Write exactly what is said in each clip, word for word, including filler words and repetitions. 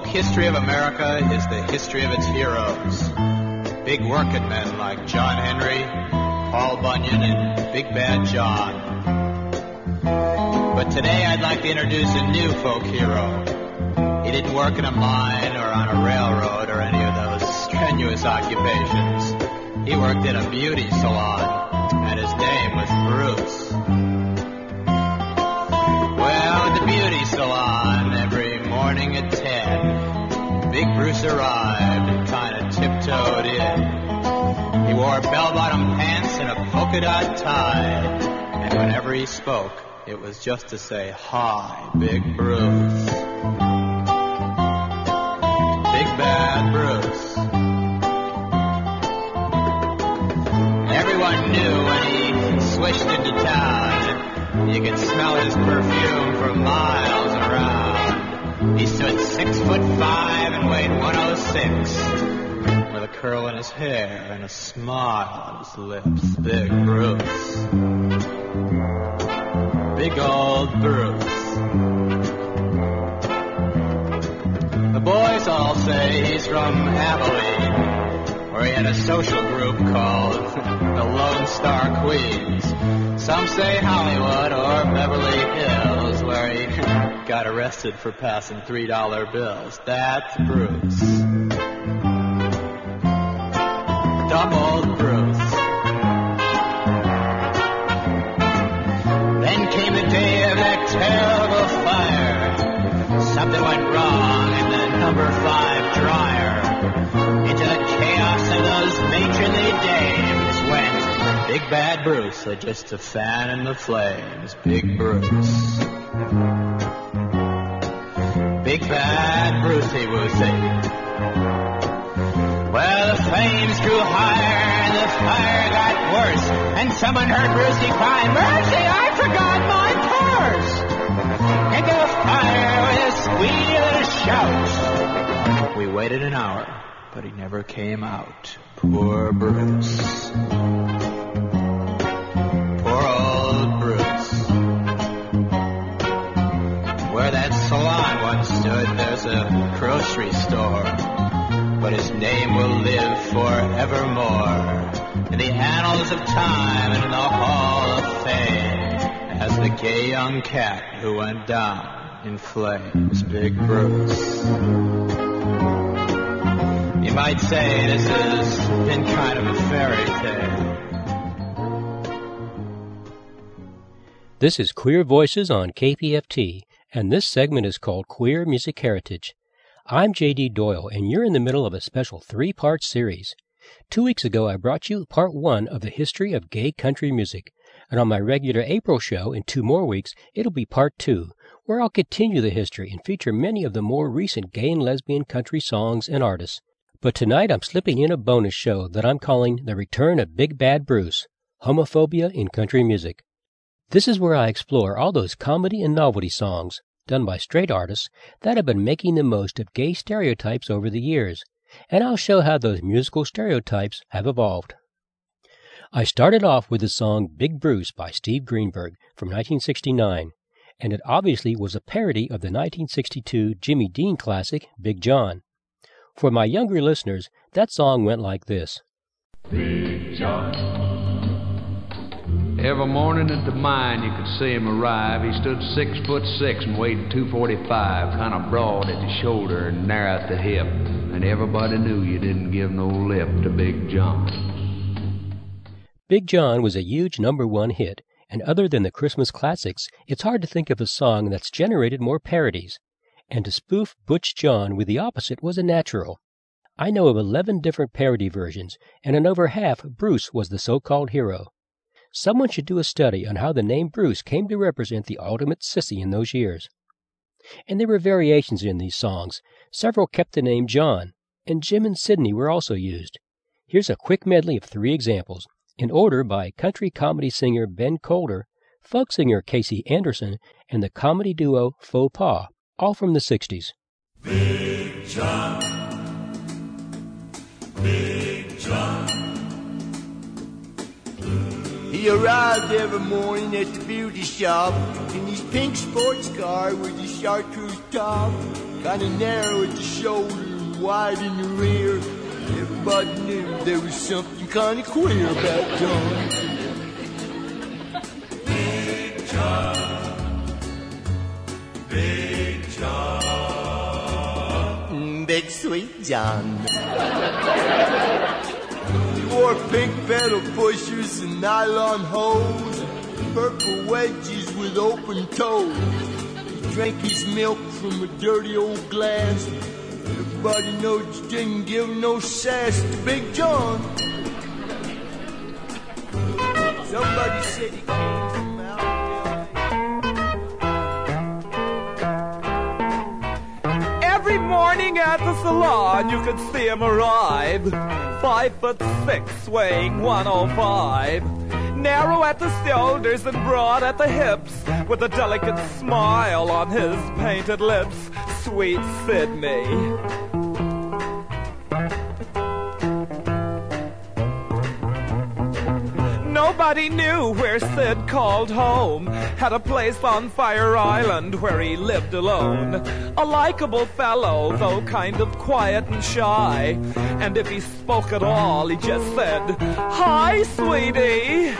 history of America is the history of its heroes. Big working men like John Henry, Paul Bunyan, and Big Bad John. But today I'd like to introduce a new folk hero. He didn't work in a mine or on a railroad or any of those strenuous occupations. He worked in a beauty salon, and his name was Bruce. Well, at the beauty salon, every morning at ten, Big Bruce arrived and kind of tiptoed in. He wore bell-bottom pants and a polka dot tie, and whenever he spoke, it was just to say, "Hi, Big Bruce." Big Bad Bruce. Everyone knew when he swished into town. You could smell his perfume for miles around. He stood six foot five and weighed one oh six, with a curl in his hair and a smile on his lips. Big Bruce. Big old Bruce. The boys all say he's from Abilene, where he had a social group called the Lone Star Queens. Some say Hollywood or Beverly Hills, where he got arrested for passing three dollar bills. That's Bruce. Dumb old Bruce. Then came the day of that terrible fire. Something went wrong in the number five dryer. Into the chaos of those matronly dames went Big Bad Bruce, just a fan in the flames. Big Bruce. Big Bad Brucey Woosey. Well, the flames grew higher and the fire got worse, and someone heard Brucey cry, "Mercy, I forgot my purse!" Into the fire with a squeal and a shout. We waited an hour, but he never came out. Poor Bruce. Poor old Bruce. Where that salon once stood, there's a grocery store, but his name will live forevermore in the annals of time and in the Hall of Fame as the gay young cat who went down in flames. Big Bruce. You might say this has been kind of a fairy tale. This is Queer Voices on K P F T, and this segment is called Queer Music Heritage. I'm J D Doyle, and you're in the middle of a special three-part series. Two weeks ago, I brought you part one of the history of gay country music, and on my regular April show, in two more weeks, it'll be part two, where I'll continue the history and feature many of the more recent gay and lesbian country songs and artists. But tonight, I'm slipping in a bonus show that I'm calling The Return of Big Bad Bruce, Homophobia in Country Music. This is where I explore all those comedy and novelty songs, done by straight artists, that have been making the most of gay stereotypes over the years, and I'll show how those musical stereotypes have evolved. I started off with the song Big Bruce by Steve Greenberg from nineteen sixty-nine, and it obviously was a parody of the nineteen sixty-two Jimmy Dean classic Big John. For my younger listeners, that song went like this. Big John. Every morning at the mine you could see him arrive. He stood six foot six and weighed two forty-five, kind of broad at the shoulder and narrow at the hip. And everybody knew you didn't give no lip to Big John. Big John was a huge number one hit, and other than the Christmas classics, it's hard to think of a song that's generated more parodies. And to spoof Butch John with the opposite was a natural. I know of eleven different parody versions, and in over half, Bruce was the so-called hero. Someone should do a study on how the name Bruce came to represent the ultimate sissy in those years. And there were variations in these songs. Several kept the name John, and Jim and Sidney were also used. Here's a quick medley of three examples, in order by country comedy singer Ben Colder, folk singer Casey Anderson, and the comedy duo Faux Pas, all from the sixties. Big John, Big John. He arrived every morning at the beauty shop in his pink sports car with his chartreuse top. kinda narrow at the shoulder and wide in the rear. Everybody knew there was something kinda queer about John. Big John, Big John, Big Sweet John. He wore pink pedal pushers and nylon hose, and purple wedges with open toes. He drank his milk from a dirty old glass. Everybody knows you didn't give him no sass to Big John. Somebody said he came from out Every morning at the salon you could see him arrive. Five foot six, weighing one oh five. Narrow at the shoulders and broad at the hips, with a delicate smile on his painted lips. Sweet Sydney. Nobody knew where Sid called home. Had a place on Fire Island where he lived alone. A likable fellow, though kind of quiet and shy. And if he spoke at all, he just said, "Hi, sweetie."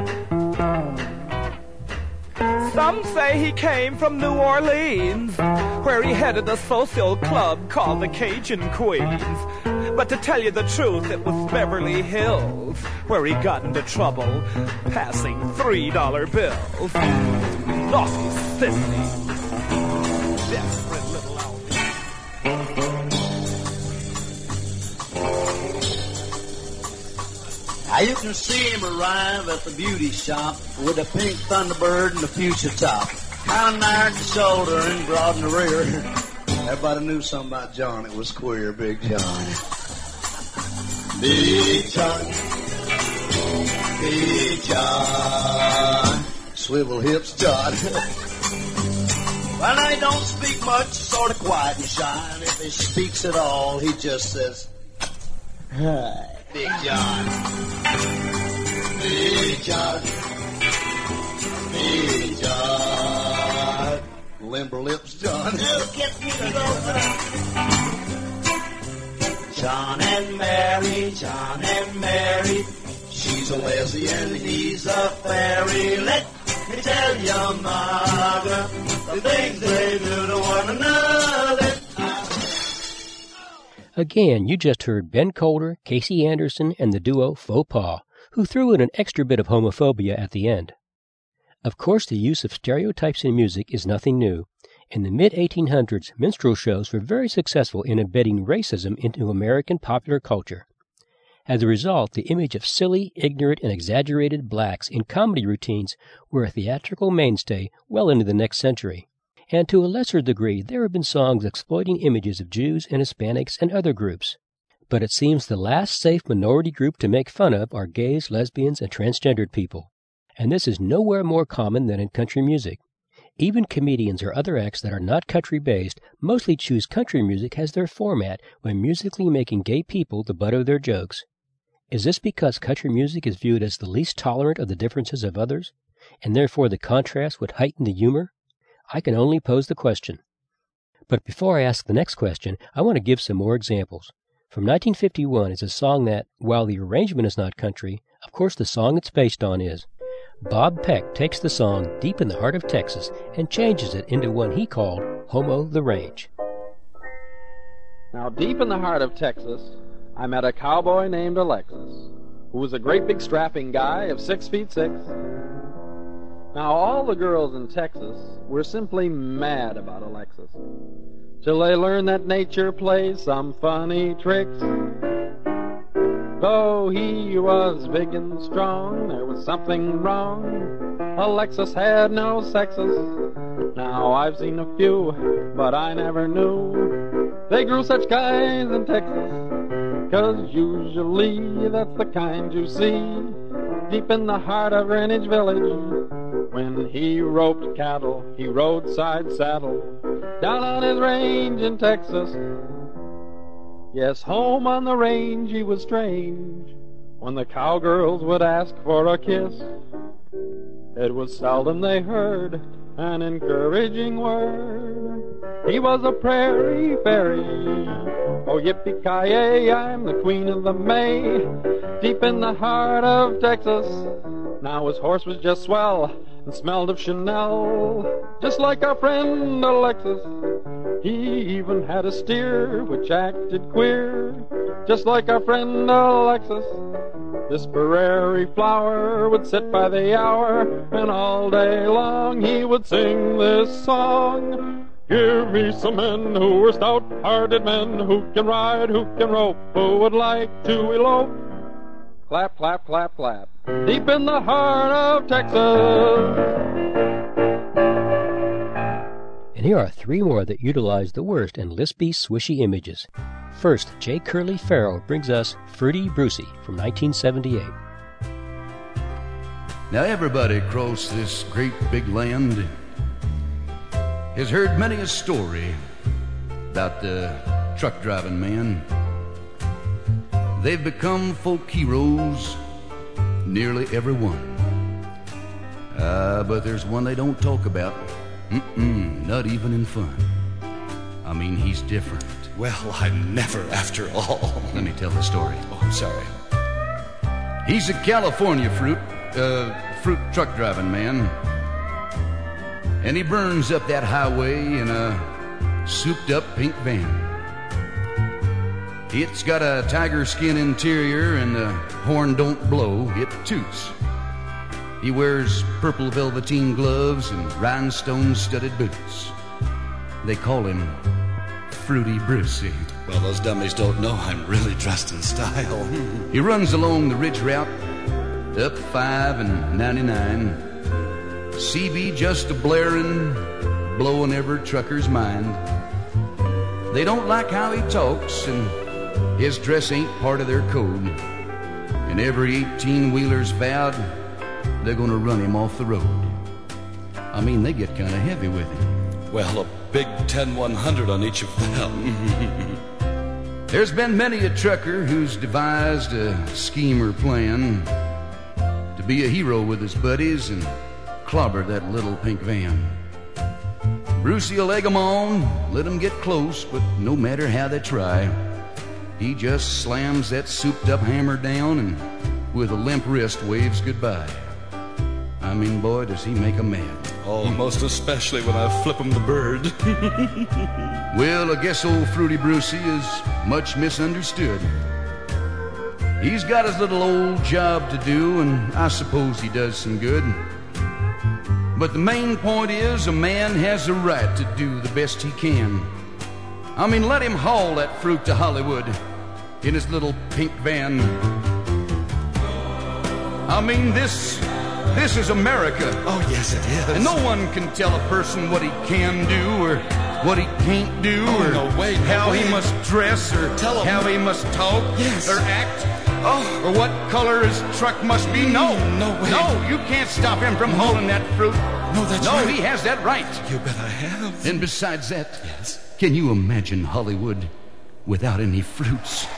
Some say he came from New Orleans, where he headed a social club called the Cajun Queens. But to tell you the truth, it was Beverly Hills, where he got into trouble, passing three dollar bills. Naughty Sydney, desperate little outfit. Now you can see him arrive at the beauty shop with a pink Thunderbird and a fuchsia top. Kind of narrow at the shoulder and broad in the rear. Everybody knew something about John. It was queer, Big John. Big John, Big John, swivel hips John. Well, now he don't speak much, sort of quiet and shy. And if he speaks at all, he just says, "Hi, Big John, Big John, Big John." Limber lips John. John and Mary, John and Mary. She's a lesbian, he's a fairy. Let me tell you, Margaret, the things they do to one another. Again, you just heard Ben Coulter, Casey Anderson, and the duo Faux Pas, who threw in an extra bit of homophobia at the end. Of course, the use of stereotypes in music is nothing new. In the mid eighteen hundreds, minstrel shows were very successful in embedding racism into American popular culture. As a result, the image of silly, ignorant, and exaggerated blacks in comedy routines were a theatrical mainstay well into the next century. And to a lesser degree, there have been songs exploiting images of Jews and Hispanics and other groups. But it seems the last safe minority group to make fun of are gays, lesbians, and transgendered people. And this is nowhere more common than in country music. Even comedians or other acts that are not country-based mostly choose country music as their format when musically making gay people the butt of their jokes. Is this because country music is viewed as the least tolerant of the differences of others, and therefore the contrast would heighten the humor? I can only pose the question. But before I ask the next question, I want to give some more examples. From nineteen fifty-one is a song that, while the arrangement is not country, of course the song it's based on is. Bob Peck takes the song Deep in the Heart of Texas and changes it into one he called Homo the Range. Now, deep in the heart of Texas, I met a cowboy named Alexis, who was a great big strapping guy of six feet six. Now, all the girls in Texas were simply mad about Alexis, till they learned that nature plays some funny tricks. Though he was big and strong, there was something wrong. Alexis had no sexes. Now I've seen a few, but I never knew they grew such guys in Texas. 'Cause usually that's the kind you see deep in the heart of Greenwich Village. When he roped cattle, he rode side saddle down on his range in Texas. Yes, home on the range he was strange. When the cowgirls would ask for a kiss, it was seldom they heard an encouraging word. He was a prairie fairy. Oh, yippee-ki-yay, I'm the queen of the May, deep in the heart of Texas. Now his horse was just swell and smelled of Chanel, just like our friend Alexis. He even had a steer which acted queer, just like our friend Alexis. This prairie flower would sit by the hour, and all day long he would sing this song. Give me some men who are stout-hearted men, who can ride, who can rope, who would like to elope. Clap, clap, clap, clap, deep in the heart of Texas. And here are three more that utilize the worst and lispy, swishy images. First, J. Curly Farrell brings us Fruity Brucey from nineteen seventy-eight. Now everybody across this great big land has heard many a story about the truck driving man. They've become folk heroes, nearly every one. Uh, but there's one they don't talk about. Mm-mm, not even in fun. I mean, he's different. Well, I'm never after all. Let me tell the story. Oh, I'm sorry. He's a California fruit, uh, fruit truck driving man. And he burns up that highway in a souped-up pink van. It's got a tiger skin interior and the horn don't blow, it toots. He wears purple velveteen gloves and rhinestone-studded boots. They call him Fruity Brucey. Well, those dummies don't know I'm really dressed in style. He runs along the ridge route, up five and ninety-nine. C B just a blaring, blowing every trucker's mind. They don't like how he talks, and his dress ain't part of their code. And every eighteen-wheeler's vowed they're gonna run him off the road. I mean, they get kind of heavy with him. Well, a big ten one hundred on each of them. There's been many a trucker who's devised a scheme or plan to be a hero with his buddies and clobber that little pink van. Brucey'll egg 'em on, let 'em get close, but no matter how they try, he just slams that souped-up hammer down and with a limp wrist waves goodbye. I mean, boy, does he make 'em mad. Oh, most especially when I flip him the bird. Well, I guess old Fruity Brucey is much misunderstood. He's got his little old job to do, and I suppose he does some good. But the main point is a man has a right to do the best he can. I mean, let him haul that fruit to Hollywood in his little pink van. I mean, this... This is America. Oh, yes, it is. And no one can tell a person what he can do or what he can't do oh, or no, wait, no, how wait. he must dress or tell him. how he must talk yes. or act oh. or what color his truck must be. No, no, wait. No, you can't stop him from no. hauling that fruit. No, that's no, right. he has that right. You bet I have. And besides that, yes. Can you imagine Hollywood without any fruits?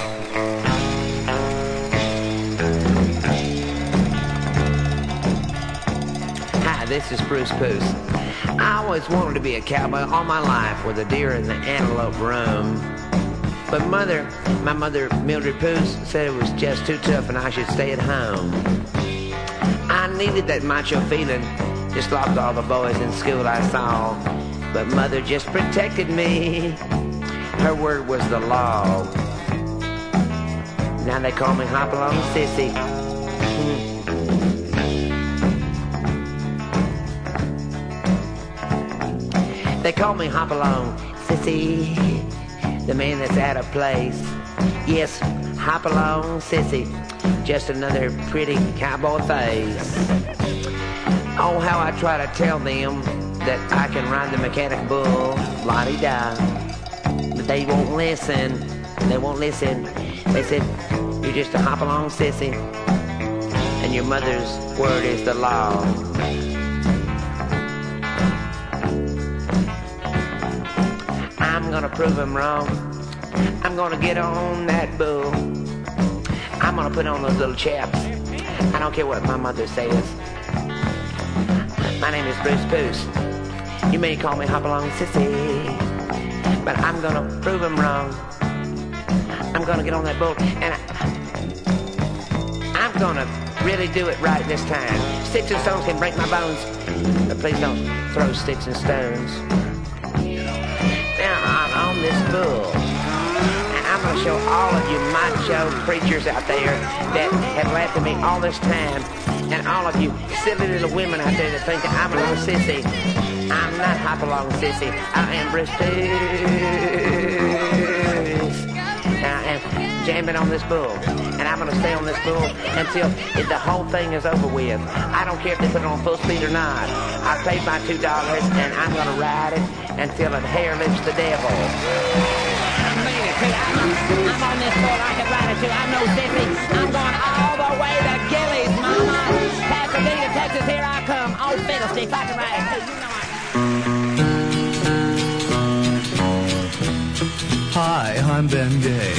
This is Bruce Poose. I always wanted to be a cowboy all my life where the deer and the antelope roam. But mother, my mother, Mildred Poose, said it was just too tough and I should stay at home. I needed that macho feeling, just like all the boys in school I saw. But mother just protected me. Her word was the law. Now they call me Hopalong Sissy. They call me Hopalong Sissy, the man that's out of place. Yes, Hopalong Sissy, just another pretty cowboy face. Oh, how I try to tell them that I can ride the mechanic bull, la-di-da. But they won't listen, they won't listen. They said, you're just a Hopalong Sissy, and your mother's word is the law. I'm gonna prove him wrong. I'm gonna get on that bull. I'm gonna put on those little chaps. I don't care what my mother says. My name is Bruce Poose, You may call me Hopalong Sissy, but I'm gonna prove him wrong. I'm gonna get on that bull, and I, I'm gonna really do it right this time. Sticks and stones can break my bones, but please don't throw sticks and stones. Now I'm on this bull, and I'm gonna show all of you macho preachers out there that have laughed at me all this time, and all of you silly little women out there that think that I'm a little sissy. I'm not Hopalong Sissy. I am Bruce Bruce. I am jamming on this bull, and I'm going to stay on this bull until it, the whole thing is over with. I don't care if they put it on full speed or not. I paid my two dollars, and I'm going to ride it until the hair lifts the devil. I'm on this bull. I can ride it too. I'm no sissy. I'm going all the way to Gillies, mama. Pasadena, Texas, here I come. Oh, fiddlesticks, I can ride it too. You know I Hi, I'm Ben Gay.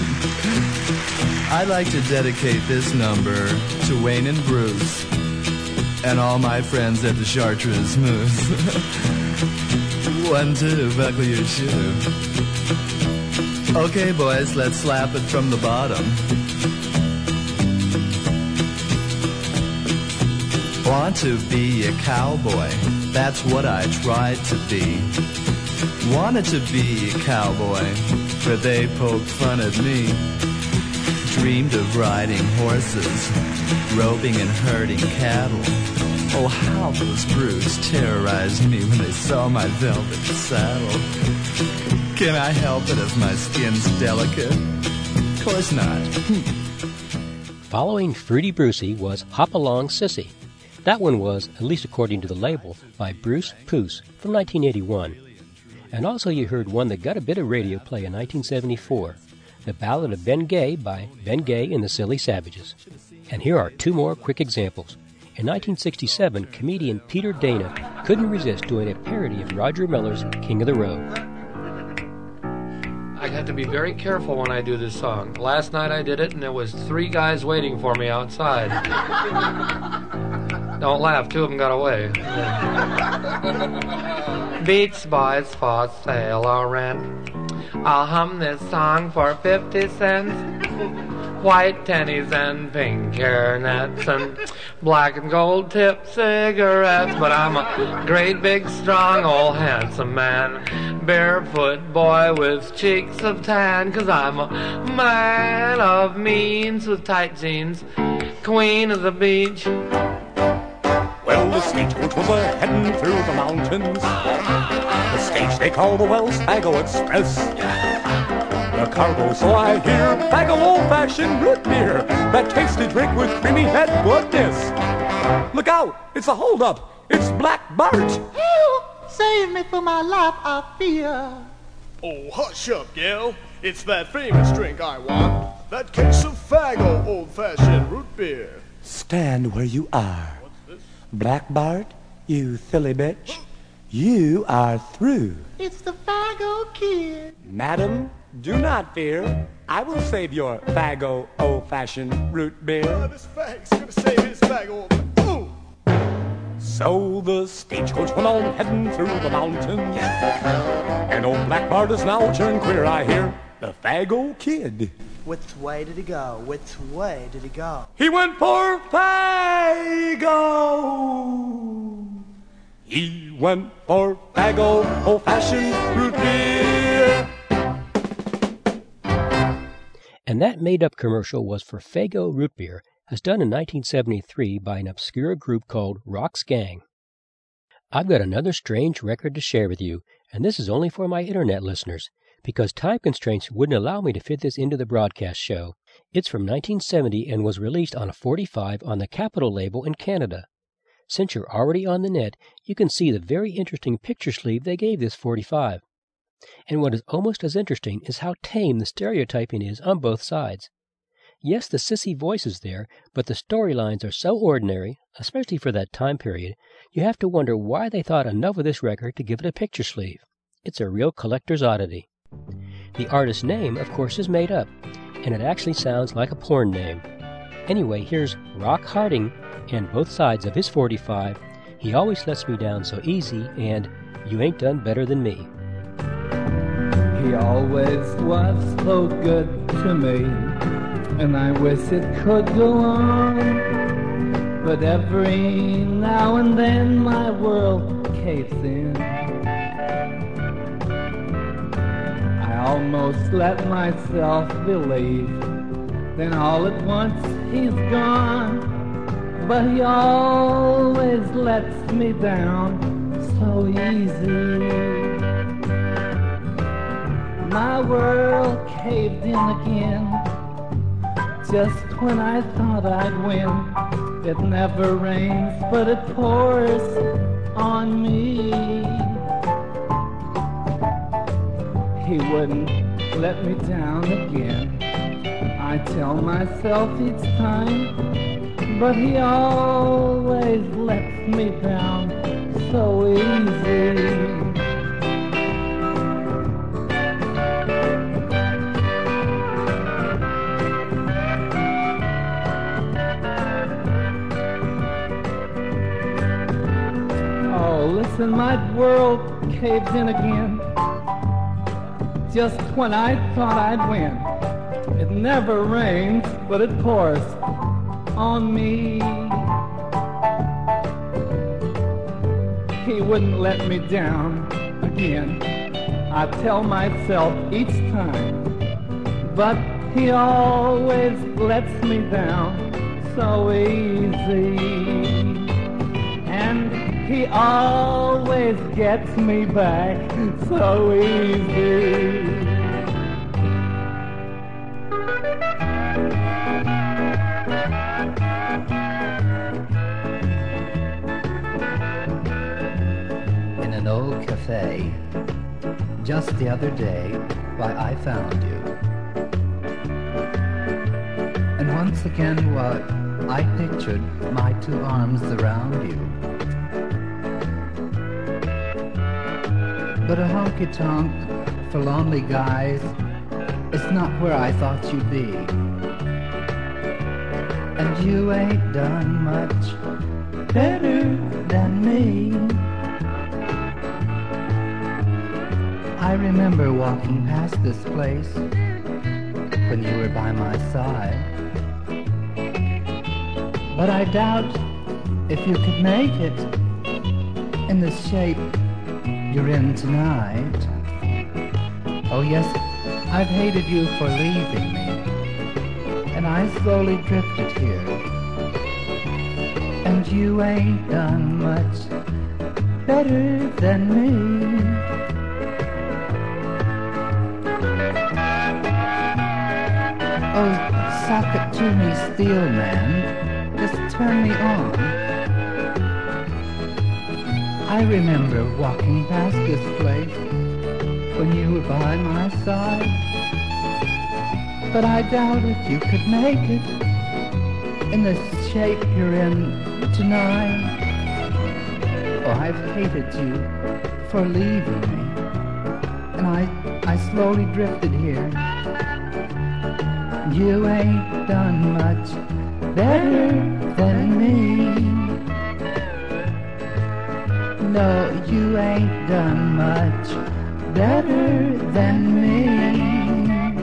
I'd like to dedicate this number to Wayne and Bruce and all my friends at the Chartreuse Moose. One, two, buckle your shoe. Okay, boys, let's slap it from the bottom. Want to be a cowboy, that's what I tried to be. Wanted to be a cowboy, but they poked fun at me. Dreamed of riding horses, roping and herding cattle. Oh, how those brutes terrorized me when they saw my velvet saddle. Can I help it if my skin's delicate? Of course not. Following Fruity Brucey was Hopalong Sissy. That one was, at least according to the label, by Bruce Poose from nineteen eighty-one. And also you heard one that got a bit of radio play in nineteen seventy-four, The Ballad of Ben Gay by Ben Gay and the Silly Savages. And here are two more quick examples. In nineteen sixty-seven, comedian Peter Dana couldn't resist doing a parody of Roger Miller's King of the Road. I have to be very careful when I do this song. Last night I did it, and there was three guys waiting for me outside. Don't laugh, two of them got away. Beach Boys for sale or rent. I'll hum this song for fifty cents. White tennies and pink hairnets and black and gold tip cigarettes. But I'm a great big strong old handsome man, barefoot boy with cheeks of tan. 'Cause I'm a man of means with tight jeans, queen of the beach. Well, the stagecoach was a-heading through the mountains, the stage they call the Wells Fargo Express. The cargo, so I hear, bag of old-fashioned root beer, that tasty drink with creamy head goodness. Look out, it's a hold-up, it's Black Bart. Help, save me from my life, I fear. Oh, hush up, gal. It's that famous drink I want. That case of Faggo old-fashioned root beer. Stand where you are. Black Bart, you silly bitch, you are through. It's the Faggo Kid. Madam, do not fear. I will save your Faggo old-fashioned root beer. Uh, this fag's gonna save his Faggo. Ooh. So the stagecoach went on heading through the mountains, and old Black Bart is now turned queer, I hear. The Faggo Kid. Which way did he go? Which way did he go? He went for Faggo. He went for Faggo old-fashioned root beer. And that made-up commercial was for Faggo root beer, as done in nineteen seventy-three by an obscure group called Rock's Gang. I've got another strange record to share with you, and this is only for my internet listeners, because time constraints wouldn't allow me to fit this into the broadcast show. It's from nineteen seventy and was released on a forty-five on the Capitol label in Canada. Since you're already on the net, you can see the very interesting picture sleeve they gave this forty-five. And what is almost as interesting is how tame the stereotyping is on both sides. Yes, the sissy voice is there, but the storylines are so ordinary, especially for that time period, you have to wonder why they thought enough of this record to give it a picture sleeve. It's a real collector's oddity. The artist's name, of course, is made up, and it actually sounds like a porn name. Anyway, here's Rock Harding and both sides of his forty-five, He Always Lets Me Down So Easy, and You Ain't Done Better Than Me. He always was so good to me, and I wish it could go on, but every now and then my world caves in. I almost let myself believe, then all at once he's gone, but he always lets me down so easy. My world caved in again, just when I thought I'd win. It never rains, but it pours on me. He wouldn't let me down again, I tell myself each time, but he always lets me down so easy. And my world caved in again, just when I thought I'd win. It never rains, but it pours on me. He wouldn't let me down again, I tell myself each time, but he always lets me down so easy. And he always gets me back so easy. In an old cafe, just the other day, why I found you. And once again, why I pictured my two arms around you. But a honky-tonk for lonely guys is not where I thought you'd be. And you ain't done much better than me. I remember walking past this place when you were by my side. But I doubt if you could make it in the shape you're in tonight. Oh yes, I've hated you for leaving me, and I slowly drifted here. And you ain't done much better than me. Oh, sock it to me, steel man, just turn me on. I remember walking past this place when you were by my side. But I doubt if you could make it in the shape you're in tonight. Oh, I've hated you for leaving me, and I, I slowly drifted here. You ain't done much better than me. No, you ain't done much better than me.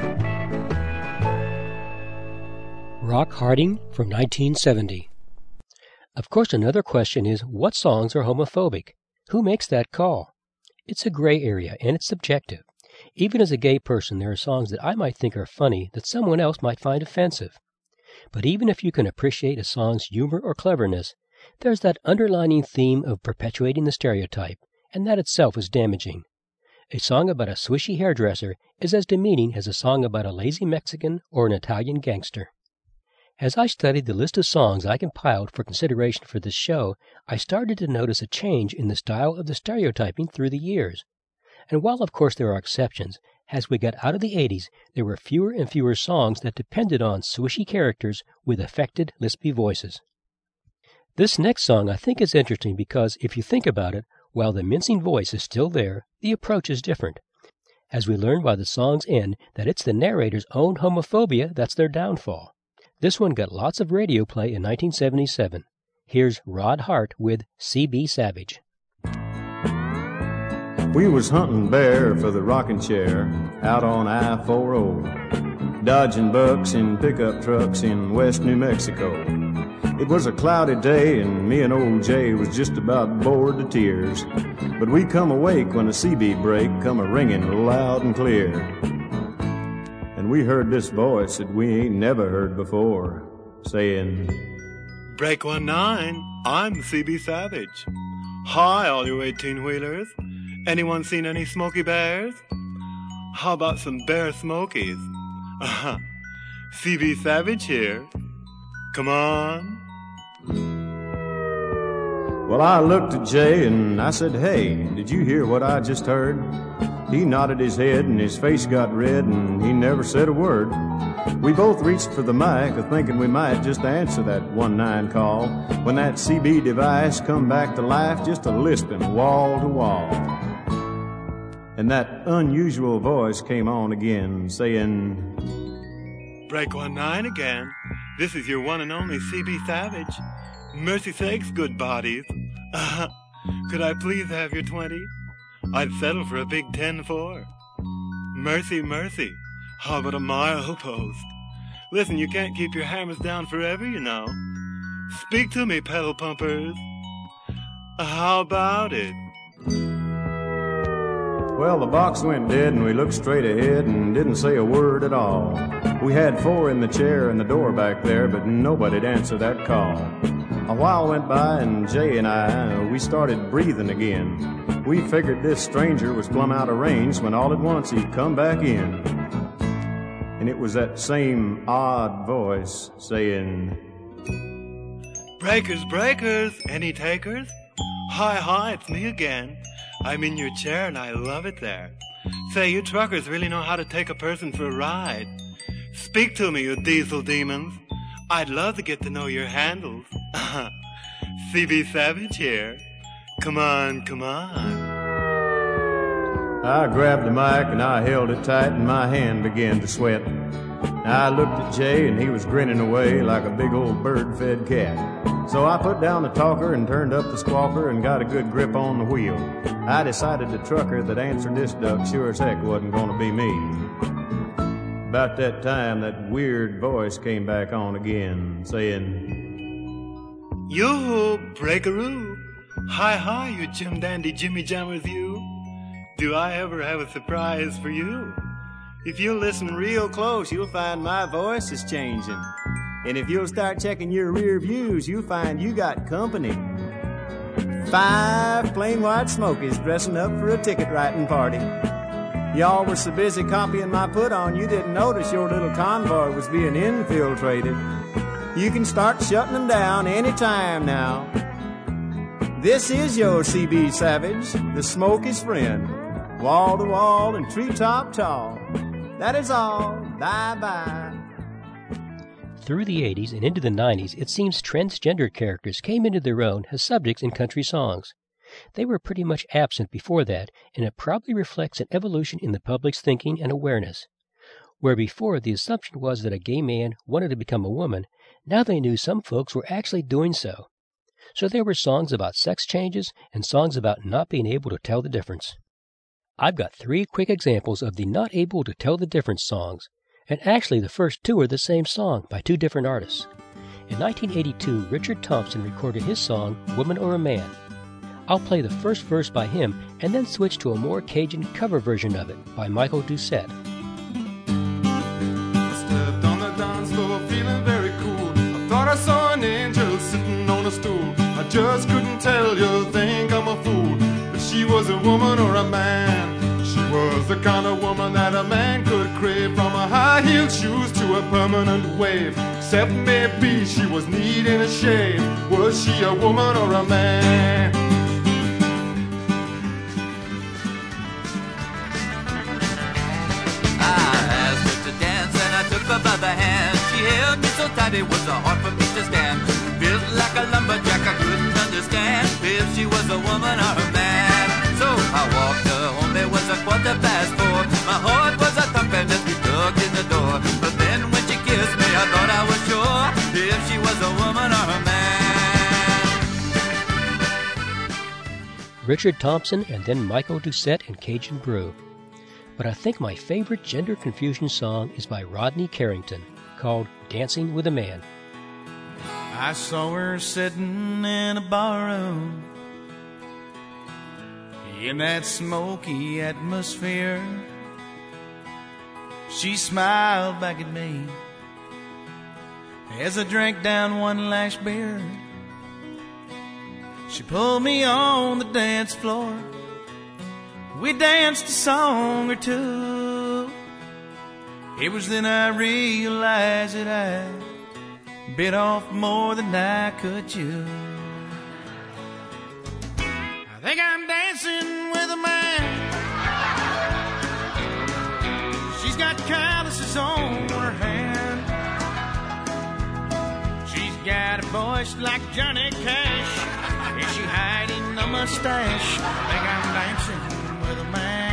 Rock Harding from nineteen seventy. Of course, another question is, what songs are homophobic? Who makes that call? It's a gray area, and it's subjective. Even as a gay person, there are songs that I might think are funny that someone else might find offensive. But even if you can appreciate a song's humor or cleverness, there's that underlining theme of perpetuating the stereotype, and that itself is damaging. A song about a swishy hairdresser is as demeaning as a song about a lazy Mexican or an Italian gangster. As I studied the list of songs I compiled for consideration for this show, I started to notice a change in the style of the stereotyping through the years. And while of course there are exceptions, as we got out of the eighties, there were fewer and fewer songs that depended on swishy characters with affected, lispy voices. This next song I think is interesting because, if you think about it, while the mincing voice is still there, the approach is different. As we learn by the song's end that it's the narrator's own homophobia that's their downfall. This one got lots of radio play in nineteen seventy-seven. Here's Rod Hart with C B Savage. We was hunting bear for the rocking chair out on I forty, dodging bucks in pickup trucks in West New Mexico. It was a cloudy day and me and old Jay was just about bored to tears, but we come awake when a C B break come a-ringing loud and clear. And we heard this voice that we ain't never heard before, saying, Break one nine, I'm the C B Savage. Hi, all you eighteen-wheelers. Anyone seen any Smoky Bears? How about some Bear Smokies? Uh-huh. C B Savage here. Come on. Well, I looked at Jay and I said, hey, did you hear what I just heard? He nodded his head and his face got red and he never said a word. We both reached for the mic, thinking we might just answer that one nine call, when that C B device come back to life, just a lisping wall to wall. And that unusual voice came on again, saying, Break one nine again. This is your one and only C B Savage. Mercy sakes, good bodies. Uh, could I please have your twenty? I'd settle for a big ten four. Mercy, mercy. How about a mile post? Listen, you can't keep your hammers down forever, you know. Speak to me, pedal pumpers. How about it? Well, the box went dead and we looked straight ahead and didn't say a word at all. We had four in the chair and the door back there, but nobody'd answer that call. A while went by and Jay and I, we started breathing again. We figured this stranger was plumb out of range when all at once he'd come back in. And it was that same odd voice saying, Breakers, breakers, any takers? Hi, hi, it's me again. I'm in your chair and I love it there. Say, you truckers really know how to take a person for a ride. Speak to me, you diesel demons. I'd love to get to know your handles. C B Savage here. Come on, come on. I grabbed the mic and I held it tight and my hand began to sweat. I looked at Jay and he was grinning away like a big old bird-fed cat. So I put down the talker and turned up the squawker and got a good grip on the wheel. I decided the trucker that answered this duck sure as heck wasn't gonna be me. About that time, that weird voice came back on again, saying, Yoo-hoo, breakaroo. Hi, hi, you Jim Dandy Jimmy Jammers, you. Do I ever have a surprise for you? If you listen real close, you'll find my voice is changing. And if you'll start checking your rear views, you'll find you got company. Five plain white smokies dressing up for a ticket writing party. Y'all were so busy copying my put on, you didn't notice your little convoy was being infiltrated. You can start shutting them down any time now. This is your C B Savage, the Smoky's friend. Wall to wall and treetop tall. That is all. Bye-bye. Through the eighties and into the nineties, it seems transgender characters came into their own as subjects in country songs. They were pretty much absent before that, and it probably reflects an evolution in the public's thinking and awareness. Where before the assumption was that a gay man wanted to become a woman, now they knew some folks were actually doing so. So there were songs about sex changes and songs about not being able to tell the difference. I've got three quick examples of the not able to tell the difference songs, and actually the first two are the same song by two different artists. In nineteen eighty-two, Richard Thompson recorded his song, Woman or a Man. I'll play the first verse by him and then switch to a more Cajun cover version of it by Michael Doucette. I stepped on the dance floor feeling very cool. I thought I saw an angel sitting on a stool. I just couldn't tell, you think I'm a fool. But she was a woman or a man. She was the kind of woman that a man could crave. From her high-heeled shoes to a permanent wave. Except maybe she was needing a shave. Was she a woman or a man? By the hand, she held me so tight it was hard for me to stand. Built like a lumberjack, I couldn't understand if she was a woman or a man. So I walked her home, it was a quarter past four. My heart was a thumping as we dug in the door. But then when she kissed me, I thought I was sure if she was a woman or a man. Richard Thompson, and then Michael Doucette and Cajun Brew. But I think my favorite gender confusion song is by Rodney Carrington, called Dancing with a Man. I saw her sitting in a barroom in that smoky atmosphere. She smiled back at me as I drank down one last beer. She pulled me on the dance floor. We danced a song or two. It was then I realized that I bit off more than I could chew. I think I'm dancing with a man. She's got calluses on her hand. She's got a voice like Johnny Cash. Is she hiding a mustache? I think I'm dancing with a man.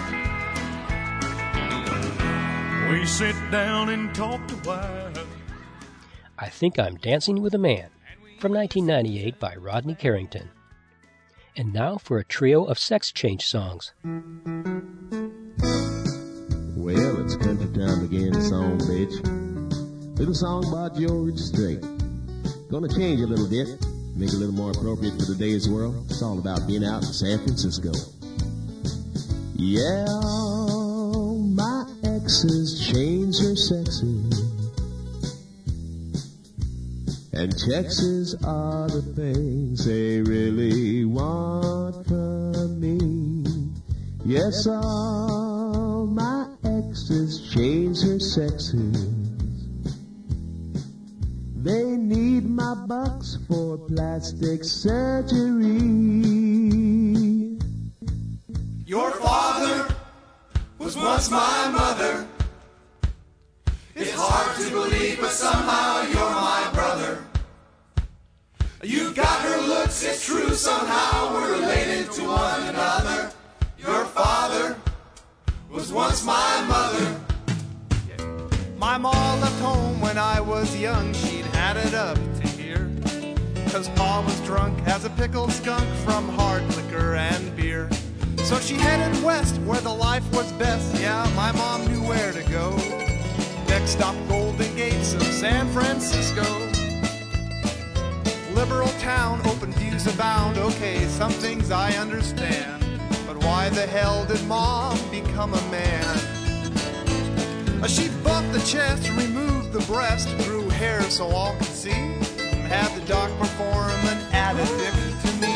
We sit down and talked a while. I Think I'm Dancing with a Man, from nineteen ninety-eight by Rodney Carrington. And now for a trio of sex change songs. Well, it's country time again, song bitch. Little song by George Strait. Gonna change a little bit, make it a little more appropriate for today's world. It's all about being out in San Francisco. Yeah, my exes change her sexes, and Texas are the things they really want from me. Yes, all my exes change her sexes. They need my bucks for plastic surgery. Your father was once my mother. It's hard to believe, but somehow you're my brother. You've got her looks, it's true, somehow we're related to one another. Your father was once my mother. My ma left home when I was young, she'd had it up to here. 'Cause pa was drunk as a pickled skunk from hard liquor and beer. So she headed west where the life was best, yeah, my mom knew where to go. Next stop, Golden Gates of San Francisco. Liberal town, open views abound, okay, some things I understand. But why the hell did mom become a man? She buffed the chest, removed the breast, grew hair so all could see, had the doc perform an additive to me.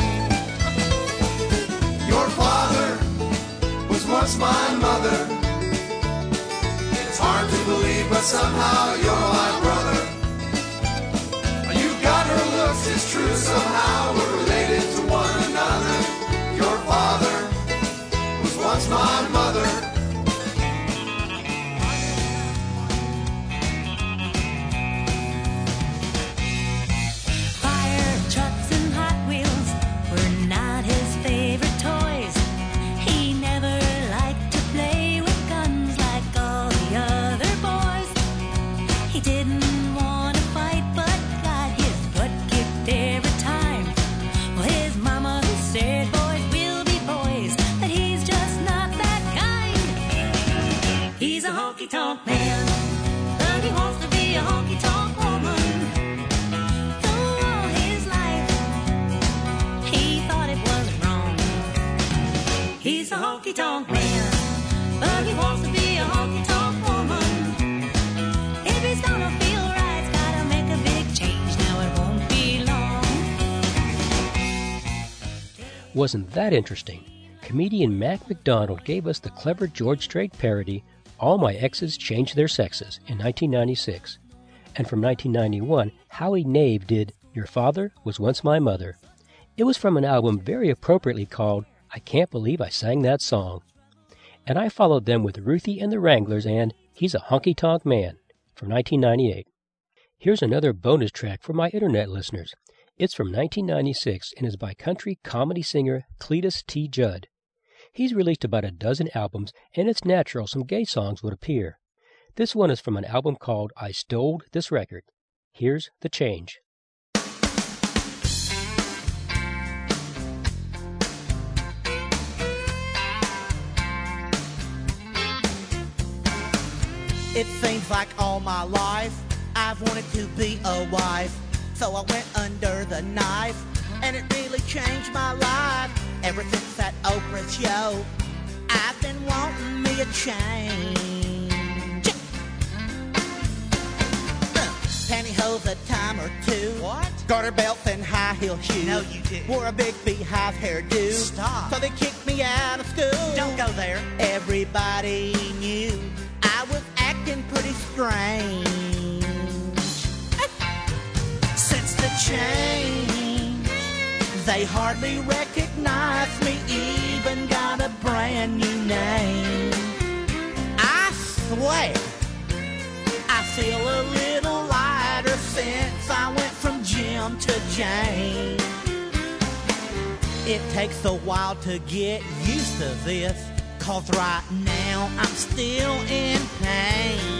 Your father was once my mother. It's hard to believe, but somehow you're my brother. You got her looks, it's true, somehow we're related to one another. Your father was once my mother. Honky-tonk man, but he wants to be a honky-tonk woman. Though all his life he thought it was wrong. He's a honky-tonk man, but he wants to be a honky-tonk woman. If he's gonna feel right, he's gotta make a big change. Now it won't be long. Wasn't that interesting? Comedian Mac McDonald gave us the clever George Strait parody All My Exes Changed Their Sexes in nineteen ninety-six. And from nineteen ninety-one, Howie Nave did Your Father Was Once My Mother. It was from an album very appropriately called I Can't Believe I Sang That Song. And I followed them with Ruthie and the Wranglers and He's a Honky-Tonk Man from nineteen ninety-eight. Here's another bonus track for my internet listeners. It's from nineteen ninety-six and is by country comedy singer Cletus T. Judd. He's released about a dozen albums, and it's natural some gay songs would appear. This one is from an album called I Stole This Record. Here's The Change. It seems like all my life I've wanted to be a wife. So I went under the knife, and it really changed my life. Ever since that Oprah show, I've been wanting me a change. Uh, pantyhose a time or two. What? Garter belts and high heel shoes. No, you didn't. Wore a big beehive hairdo. Stop. So they kicked me out of school. Don't go there. Everybody knew I was acting pretty strange. Since the change, they hardly recognize me, even got a brand new name. I swear, I feel a little lighter since I went from Jim to Jane. It takes a while to get used to this, 'cause right now I'm still in pain.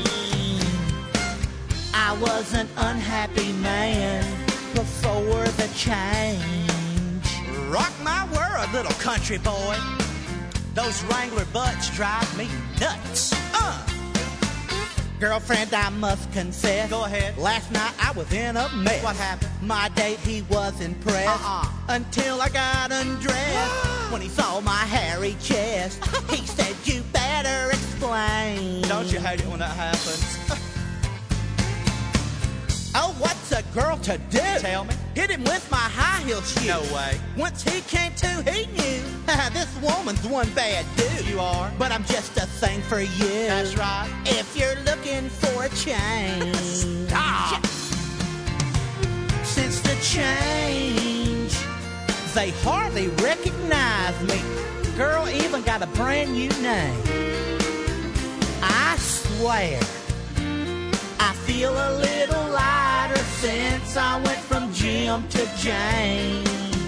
I was an unhappy man before the change. Rock my world, little country boy. Those Wrangler butts drive me nuts. Uh. Girlfriend, I must confess. Go ahead. Last night I was in a mess. What happened? My date, he was impressed. Uh-uh. Until I got undressed. When he saw my hairy chest, he said, "You better explain." Don't you hate it when that happens? Oh, what's a girl to do? Tell me. Hit him with my high heel shoe. No way. Once he came to, he knew this woman's one bad dude. You are. But I'm just a thing for you. That's right. If you're looking for a change. Stop. Since the change, they hardly recognize me. Girl even got a brand new name. I swear, I feel a little lighter since I went from Jim to Jane.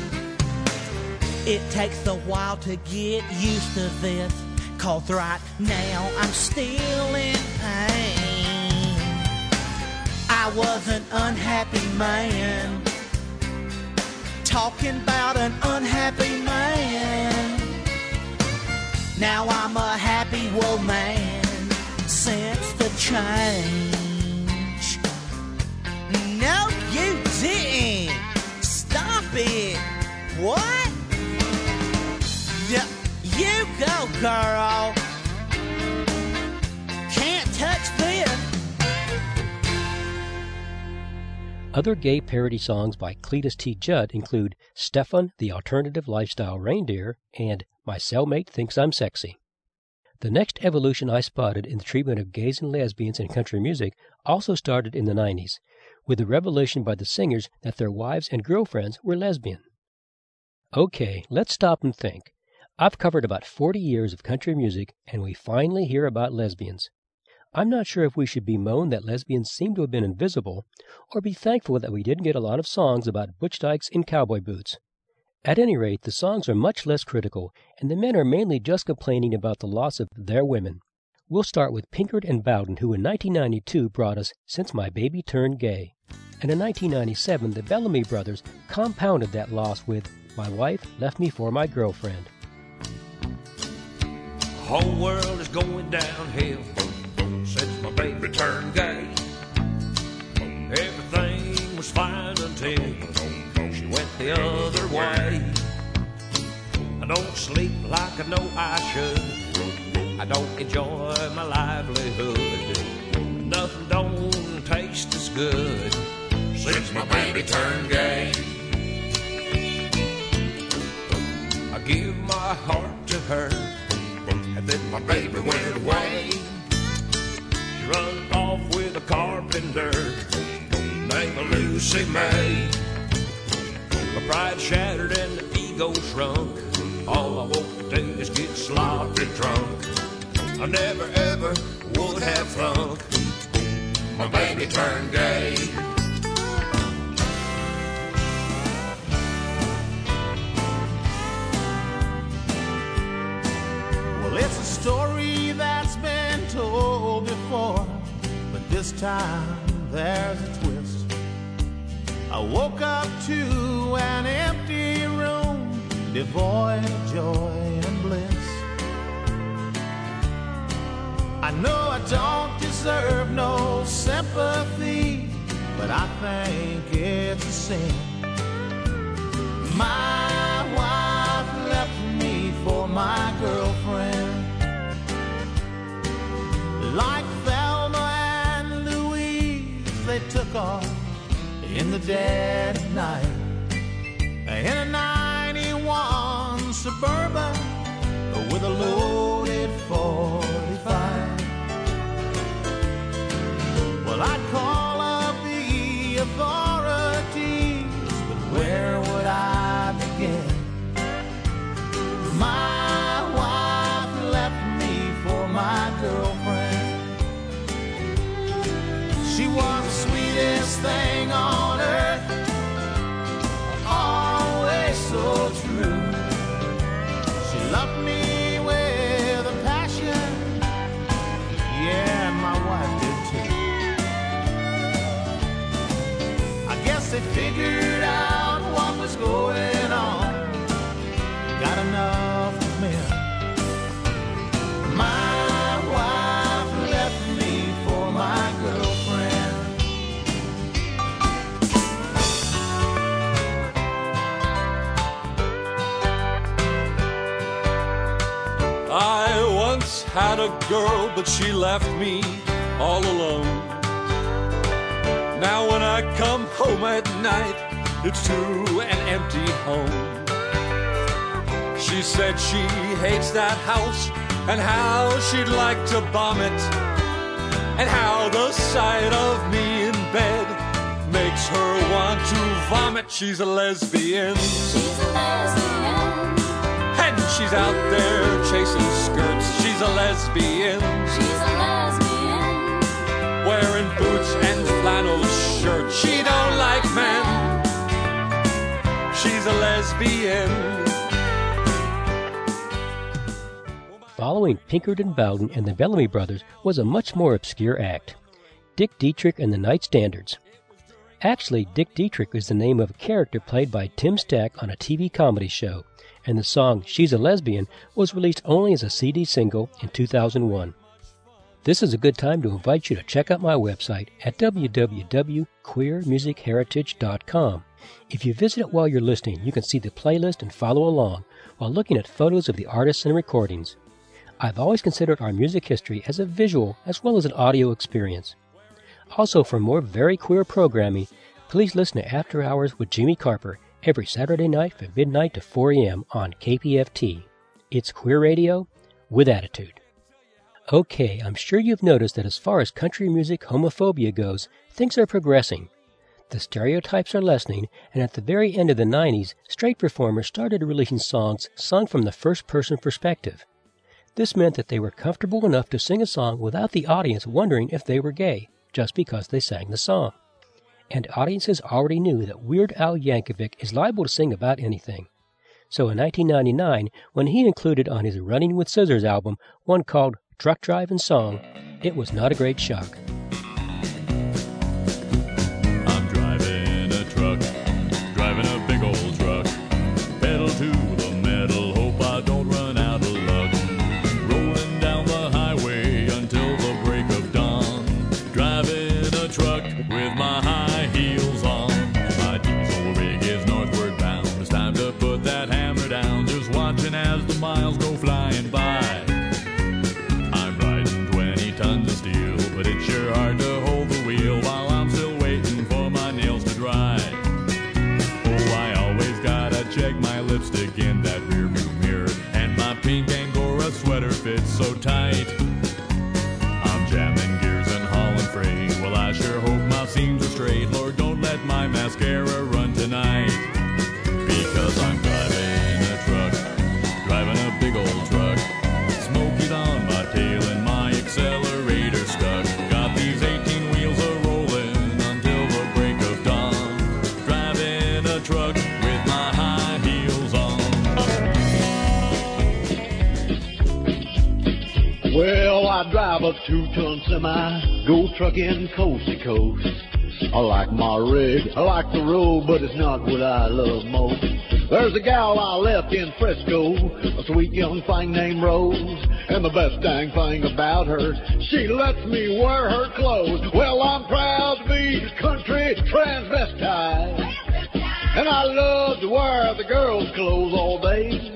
It takes a while to get used to this, 'cause right now I'm still in pain. I was an unhappy man, talking about an unhappy man. Now I'm a happy woman since the change. No, you didn't. Stop it. What? Yeah, you go, girl. Can't touch this. Other gay parody songs by Cletus T. Judd include Stefan the Alternative Lifestyle Reindeer and My Cellmate Thinks I'm Sexy. The next evolution I spotted in the treatment of gays and lesbians in country music also started in the nineties, with the revelation by the singers that their wives and girlfriends were lesbian. Okay, let's stop and think. I've covered about forty years of country music, and we finally hear about lesbians. I'm not sure if we should bemoan that lesbians seem to have been invisible, or be thankful that we didn't get a lot of songs about butch dykes in cowboy boots. At any rate, the songs are much less critical, and the men are mainly just complaining about the loss of their women. We'll start with Pinkard and Bowden, who in nineteen ninety-two brought us Since My Baby Turned Gay. And in nineteen ninety-seven, the Bellamy Brothers compounded that loss with My Wife Left Me For My Girlfriend. Whole world is going downhill since my baby turned gay. Everything was fine until she went the other way. I don't sleep like I know I should. I don't enjoy my livelihood. Nothing don't taste as good since my baby turned gay. I give my heart to her, and then my baby went away. She run off with a carpenter named Lucy May. My pride shattered and the ego shrunk. All I want to do is get sloppy drunk. I never ever would have thunk my baby turned gay. Well, it's a story that's been told before, but this time there's a twist. I woke up to an empty room, devoid of joy and bliss. I know I don't deserve deserve no sympathy, but I think it's a sin. My wife left me for my girlfriend. Like Thelma and Louise, they took off in the dead of night in a ninety-one Suburban with a loaded forty-five. Well, I'd call up the authorities, but where would I begin? My wife left me for my girlfriend. She was the sweetest thing on earth, always so true. She loved me with a passion, yeah, and my wife did too. I guess they figured out what was going on, got enough of men. My wife left me for my girlfriend. I once had a girl, but she left me all alone. Now when I come home at night, it's to an empty home. She said she hates that house and how she'd like to bomb it, and how the sight of me in bed makes her want to vomit. She's a lesbian. She's a lesbian. And she's out there chasing skirts. She's a lesbian. She's a lesbian. Wearing boots and flannel shirts. She don't like men. She's a lesbian. Following Pinkerton Bowden and the Bellamy Brothers was a much more obscure act, Dick Dietrich and the Night Standards. Actually, Dick Dietrich is the name of a character played by Tim Stack on a T V comedy show, and the song She's a Lesbian was released only as a C D single in two thousand one. This is a good time to invite you to check out my website at w w w dot queer music heritage dot com. If you visit it while you're listening, you can see the playlist and follow along while looking at photos of the artists and recordings. I've always considered our music history as a visual as well as an audio experience. Also, for more very queer programming, please listen to After Hours with Jimmy Carper every Saturday night from midnight to four a.m. on K P F T. It's queer radio with attitude. Okay, I'm sure you've noticed that as far as country music homophobia goes, things are progressing. The stereotypes are lessening, and at the very end of the nineties, straight performers started releasing songs sung from the first-person perspective. This meant that they were comfortable enough to sing a song without the audience wondering if they were gay, just because they sang the song. And audiences already knew that Weird Al Yankovic is liable to sing about anything. So in nineteen ninety-nine, when he included on his Running with Scissors album one called Truck Driving Song, it was not a great shock. I'm driving a truck, driving a big old truck, pedal to the metal, hope I don't run out of luck. Rolling down the highway until the break of dawn, driving a truck with my high heels on. My diesel rig is northward bound, it's time to put that hammer down, just watching as the miles go flying by. I'm riding twenty tons of steel, but it's sure hard to hold the wheel while I'm still waiting for my nails to dry. Oh, I always gotta check my lipstick in that rearview mirror, and my pink Angora sweater fits so tight. I'm jamming gears and hauling freight, well I sure hope my seams are straight. Lord, don't let my mascara run tonight, because I'm driving a truck, driving a big old truck, smokies on my tail and my accelerator stuck. Got these eighteen wheels a-rolling until the break of dawn, driving a truck with my high heels on. Well, I drive a two-ton semi, go trucking coast to coast. I like my rig, I like the road, but it's not what I love most. There's a gal I left in Frisco, a sweet young thing named Rose. And the best dang thing about her, she lets me wear her clothes. Well, I'm proud to be country transvestite. And I love to wear the girls' clothes all day.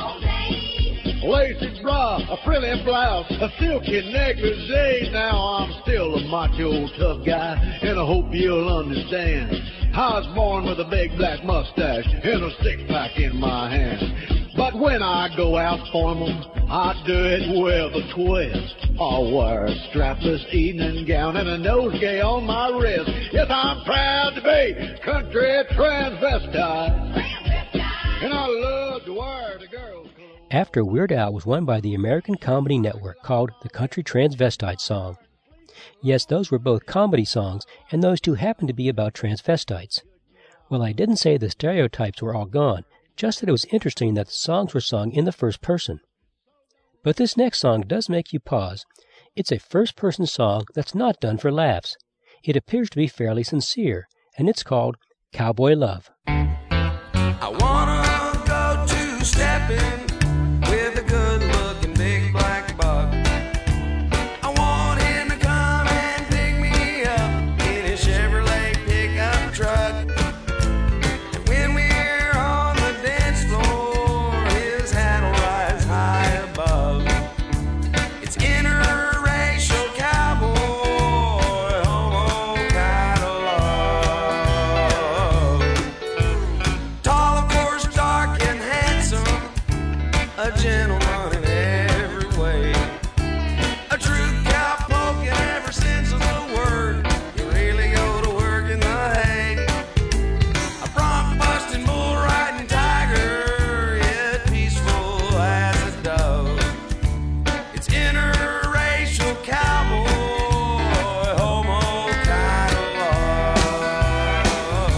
Lacy bra, a frilly blouse, a silky negligee. Now I'm still a macho tough guy, and I hope you'll understand. I was born with a big black mustache and a six-pack in my hand. But when I go out formal, I do it with a twist. I'll wear a strapless evening gown and a nosegay on my wrist. Yes, I'm proud to be country transvestite, and I love to wear the girls' clothes. After Weird Al was won by the American Comedy Network, called the Country Transvestite Song. Yes, those were both comedy songs, and those two happened to be about transvestites. Well, I didn't say the stereotypes were all gone, just that it was interesting that the songs were sung in the first person. But this next song does make you pause. It's a first-person song that's not done for laughs. It appears to be fairly sincere, and it's called Cowboy Love. I wanna go two-stepping with a good-looking big black buck. I want him to come and pick me up in his Chevrolet pickup truck. And when we're on the dance floor, his hat will rise high above. It's interracial cowboy homo kind of love. Tall, of course, dark and handsome, a gentleman in every way. A true cowpoke in every sense of the word. You really go to work in the hay. A bronc busting, bull riding tiger, yet peaceful as a dove. It's interracial cowboy homo kind of love.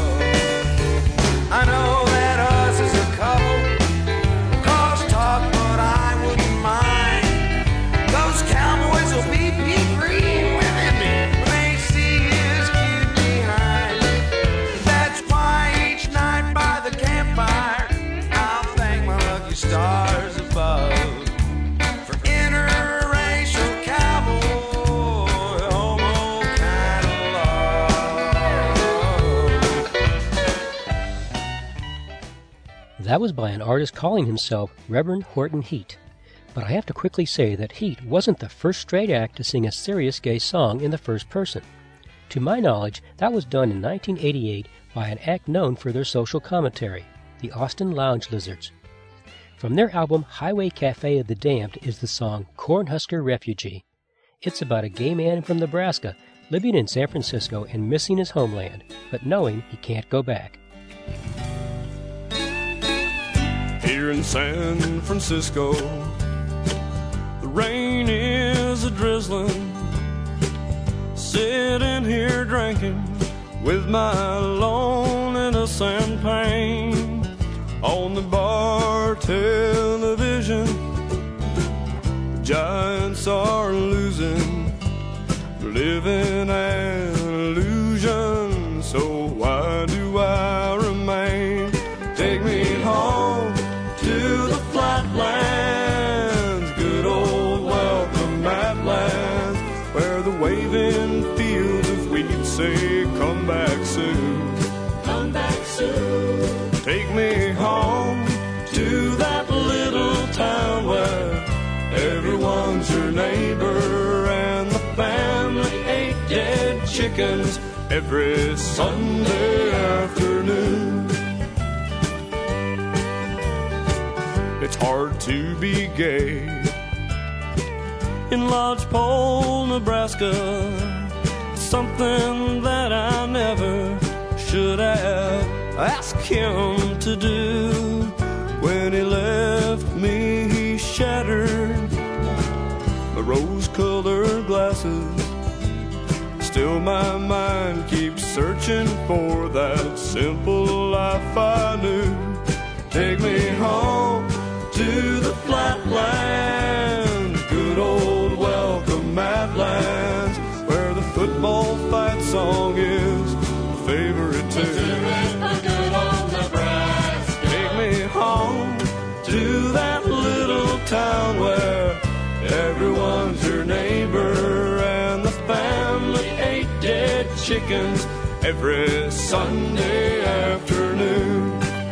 I know that us as a couple will cause talk, but I wouldn't mind. Those cowboys will be pea green within me when they see his cute behind. That's why each night by the campfire I'll thank my lucky stars above for interracial cowboy homo kind of love. That was by an artist calling himself Reverend Horton Heat. But I have to quickly say that Heat wasn't the first straight act to sing a serious gay song in the first person. To my knowledge, that was done in nineteen eighty-eight by an act known for their social commentary, the Austin Lounge Lizards. From their album Highway Cafe of the Damned is the song Cornhusker Refugee. It's about a gay man from Nebraska living in San Francisco and missing his homeland, but knowing he can't go back. Here in San Francisco, the rain is a drizzling. Sitting here drinking with my lone innocent pain. On the bar television, the Giants are losing, living an illusion. So why do I remain? Take me home to the flatlands, good old welcome Matlands, where the waving fields of wheat say, come back soon, come back soon. Take me home to that little town where everyone's your neighbor and the family ate dead chickens every Sunday afternoon. It's hard to be gay in Lodgepole, Nebraska. It's something that I never should have asked him to do. When he left me, he shattered my rose-colored glasses. Still my mind keeps searching for that simple life I knew. Take me home to the flatlands, good old welcome Matlands, where the football fight song is a favorite tune. Take me chickens every Sunday afternoon.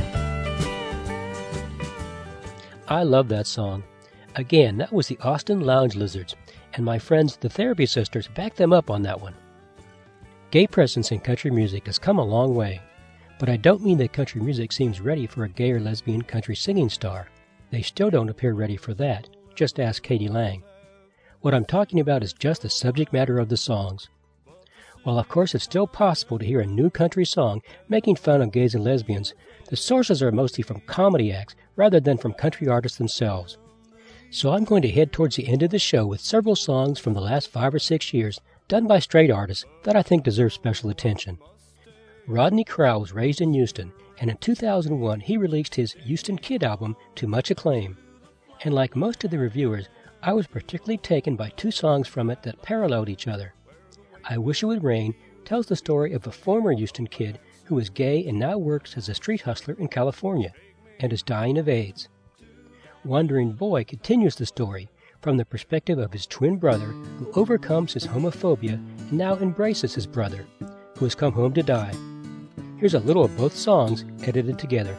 I love that song. Again, that was the Austin Lounge Lizards, and my friends the Therapy Sisters backed them up on that one. Gay presence in country music has come a long way, but I don't mean that country music seems ready for a gay or lesbian country singing star. They still don't appear ready for that. Just ask Katie Lang. What I'm talking about is just the subject matter of the songs. While of course it's still possible to hear a new country song making fun of gays and lesbians, the sources are mostly from comedy acts rather than from country artists themselves. So I'm going to head towards the end of the show with several songs from the last five or six years done by straight artists that I think deserve special attention. Rodney Crowell was raised in Houston, and in two thousand one he released his Houston Kid album to much acclaim. And like most of the reviewers, I was particularly taken by two songs from it that paralleled each other. I Wish It Would Rain tells the story of a former Houston kid who is gay and now works as a street hustler in California and is dying of AIDS. Wandering Boy continues the story from the perspective of his twin brother who overcomes his homophobia and now embraces his brother, who has come home to die. Here's a little of both songs edited together.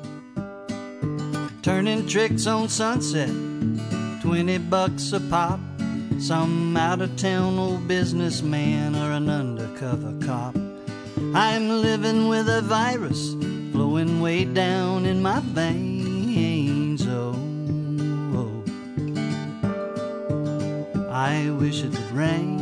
Turning tricks on Sunset, twenty bucks a pop. Some out-of-town old businessman or an undercover cop. I'm living with a virus flowing way down in my veins. Oh, oh. I wish it would rain.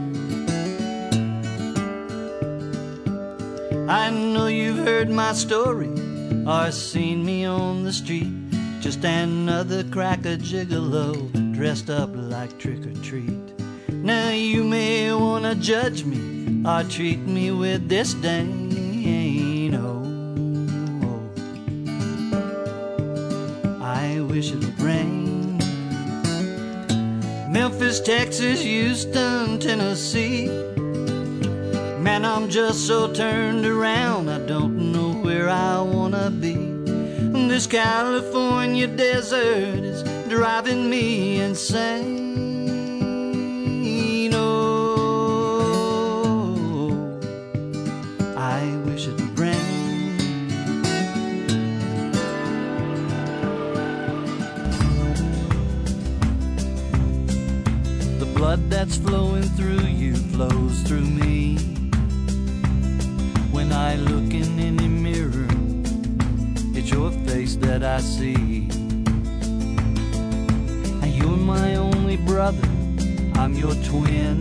I know you've heard my story or seen me on the street. Just another cracker gigolo dressed up like trick-or-treat. Now you may want to judge me or treat me with disdain. Oh, oh. I wish it would rain. Memphis, Texas, Houston, Tennessee. Man, I'm just so turned around, I don't know where I want to be. This California desert is driving me insane. Oh, I wish it would rain. The blood that's flowing through you flows through me. When I look in any mirror, it's your face that I see. And you're my only brother, I'm your twin.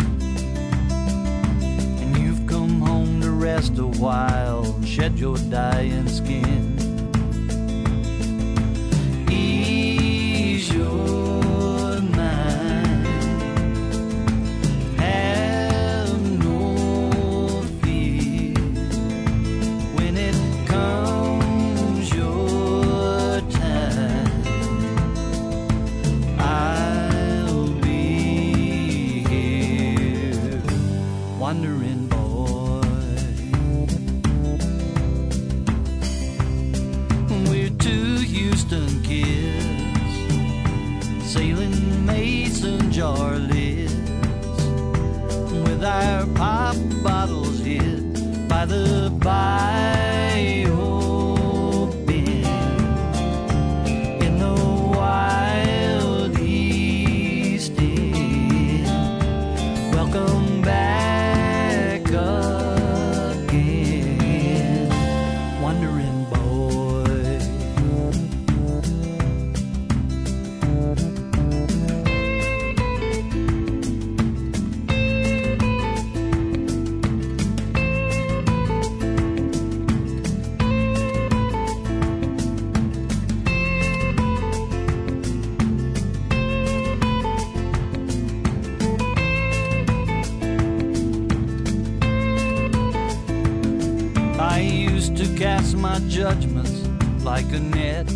And you've come home to rest a while, shed your dying skin. Ease your mind, have no fear. When it comes your time, I'll be here, wandering boy. We're two Houston kids, sailing mason jar lids, with our pop bottles hid by the bio bin. In the wild East End, welcome back again, wandering boy. I used to cast my judgments like a net.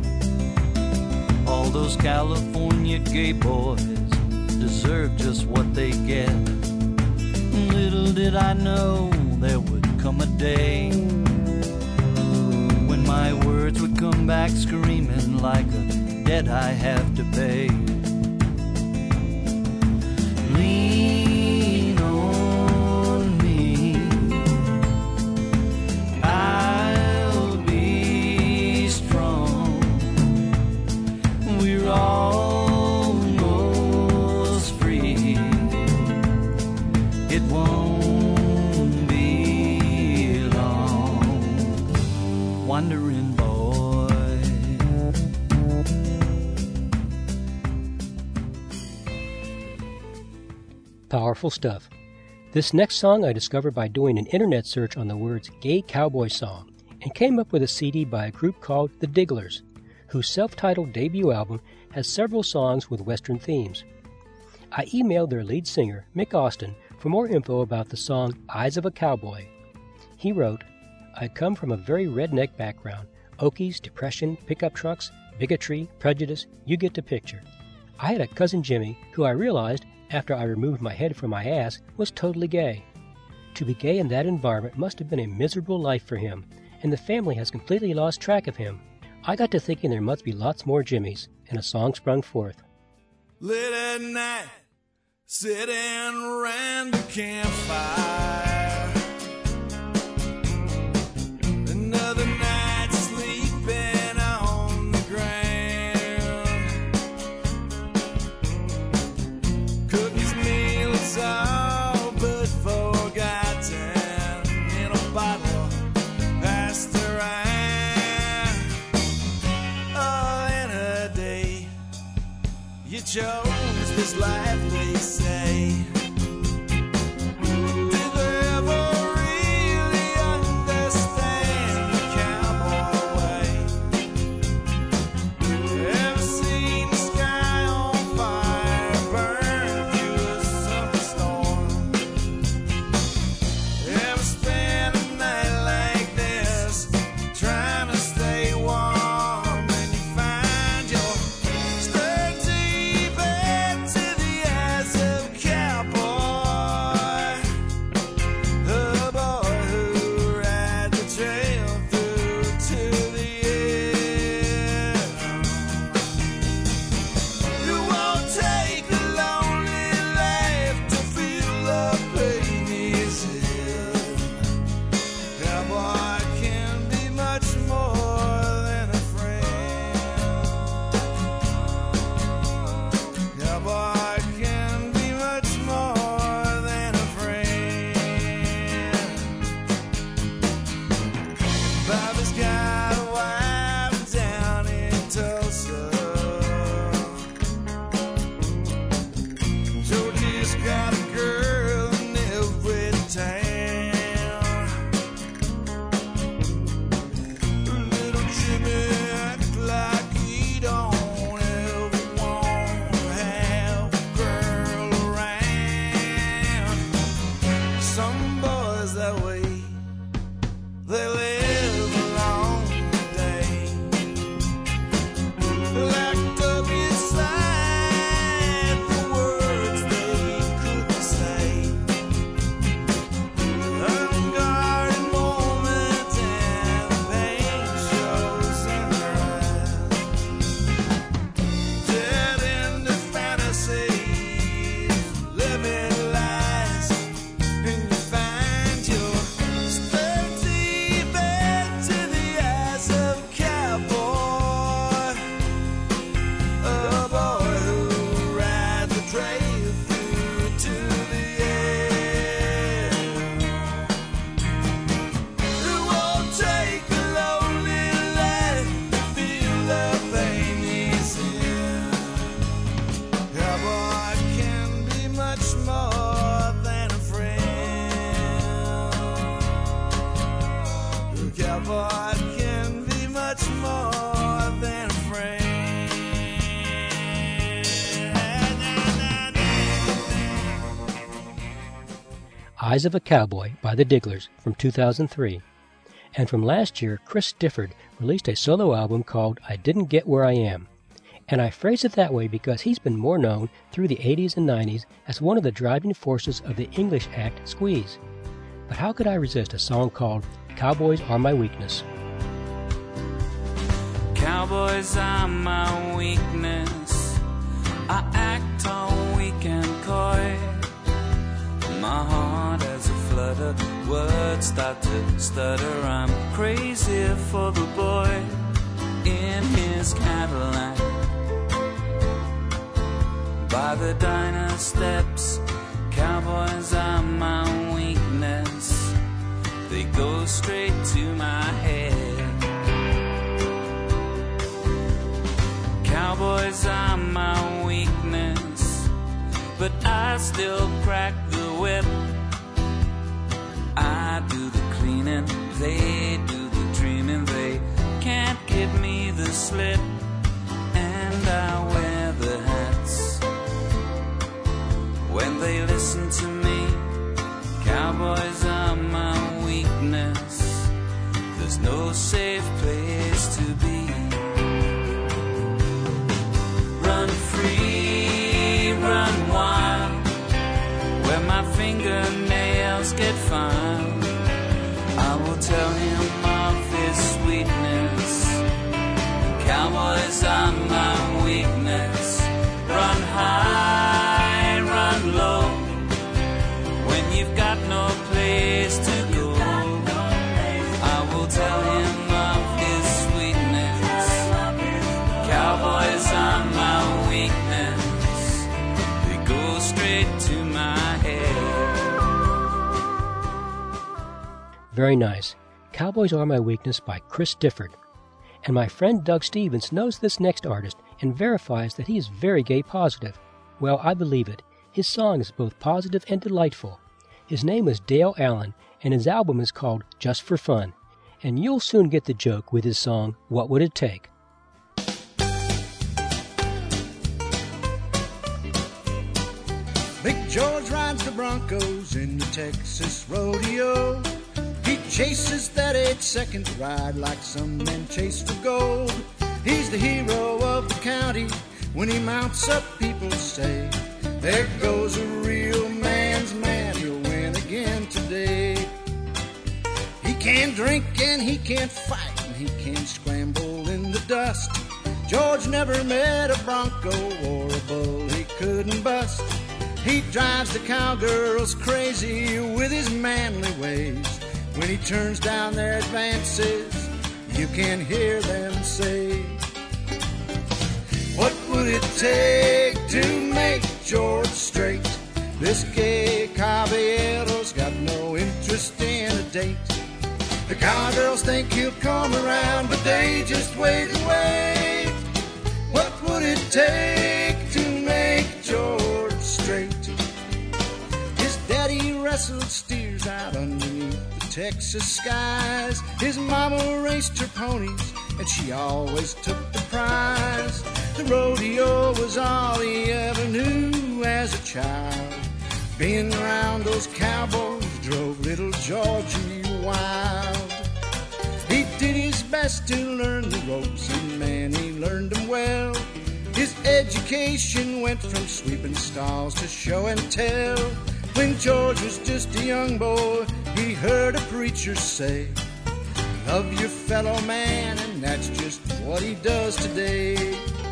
All those California gay boys deserve just what they get. Little did I know there would come a day when my words would come back screaming like a debt I have to pay. Lean on me morning, boy. Powerful stuff. This next song I discovered by doing an internet search on the words Gay Cowboy Song and came up with a C D by a group called The Digglers, whose self-titled debut album has several songs with Western themes. I emailed their lead singer, Mick Austin, for more info about the song Eyes of a Cowboy. He wrote, I come from a very redneck background. Okies, depression, pickup trucks, bigotry, prejudice, you get the picture. I had a cousin Jimmy who I realized, after I removed my head from my ass, was totally gay. To be gay in that environment must have been a miserable life for him, and the family has completely lost track of him. I got to thinking there must be lots more Jimmys, and a song sprung forth. Late at night, sitting around the campfire. Another night sleeping on the ground. Cookies, meals, all but forgotten in a bottle passed around. Oh, in a day you chose this life, they say. Did they ever really understand the cowboy way? Ever seen the sky on fire burn through a summer storm? Ever spent a night like this trying to stay warm, and you find your strength deep into the eyes of a cowboy, a boy who rides the trail through to the end. You won't take a lonely life to feel the pain he's in. Cowboy can be much more than a friend. Cowboy can be much more than a friend. Bobby's got a wife down in Tulsa. Georgie's got a girl in every town. Little Jimmy act like he don't ever want to have a girl around. Some boys that way, they live a long day, locked up inside the words they couldn't say. Unguarded moments and the pain shows in their eyes. Dead into fantasies, living lies, and you find your strength deep into the eyes of a cowboy, a boy who rides the trail through to the end. It won't take a lonely life to feel the pain he's in. Cowboy can be much more than a friend. Cowboy can be much more than a friend. Eyes of a Cowboy by the Digglers from two thousand three. And from last year, Chris Difford released a solo album called I Didn't Get Where I Am. And I phrase it that way because he's been more known through the eighties and nineties as one of the driving forces of the English act Squeeze. But how could I resist a song called Cowboys Are My Weakness? Cowboys are my weakness. I act all weak and coy. My heart has a flutter, words start to stutter. I'm crazy for the boy in his Cadillac. By the diner steps, cowboys are my weakness. They go straight to my head. but I still crack the whip. I do the cleaning, they do the dreaming. They can't give me the slip, and I wear the hats when they listen to me. Cowboys are my weakness. There's no safe place to be. Run free, run wild, where my fingernails get filed. I will tell him of his sweetness. Cowboys are my weakness. Run high, run low, when you've got no place to go. I will tell him of his sweetness. Cowboys are my weakness. They go straight to my head. Very nice. Cowboys Are My Weakness by Chris Difford. And my friend Doug Stevens knows this next artist and verifies that he is very gay positive. Well, I believe it. His song is both positive and delightful. His name is Dale Allen, and his album is called Just for Fun. And you'll soon get the joke with his song, What Would It Take? Big George rides the Broncos in the Texas rodeo. He chases that eight-second ride like some men chase for gold. He's the hero of the county. When he mounts up, people say, there goes a real man's man. He'll win again today. He can't drink and he can't fight, and he can't scramble in the dust. George never met a bronco or a bull he couldn't bust. He drives the cowgirls crazy with his manly ways. When he turns down their advances, you can hear them say, what would it take to make George straight? This gay caballero's got no interest in a date. The cowgirls think he'll come around, but they just wait and wait. What would it take to make George straight? His daddy wrestled steers out underneath the Texas skies. His mama raced her ponies, and she always took the prize. The rodeo was all he ever knew as a child. Being around those cowboys drove little Georgie wild. He did his best to learn the ropes, and man, he learned them well. His education went from sweeping stalls to show and tell. When George was just a young boy, he heard a preacher say, love your fellow man, and that's just what he does today.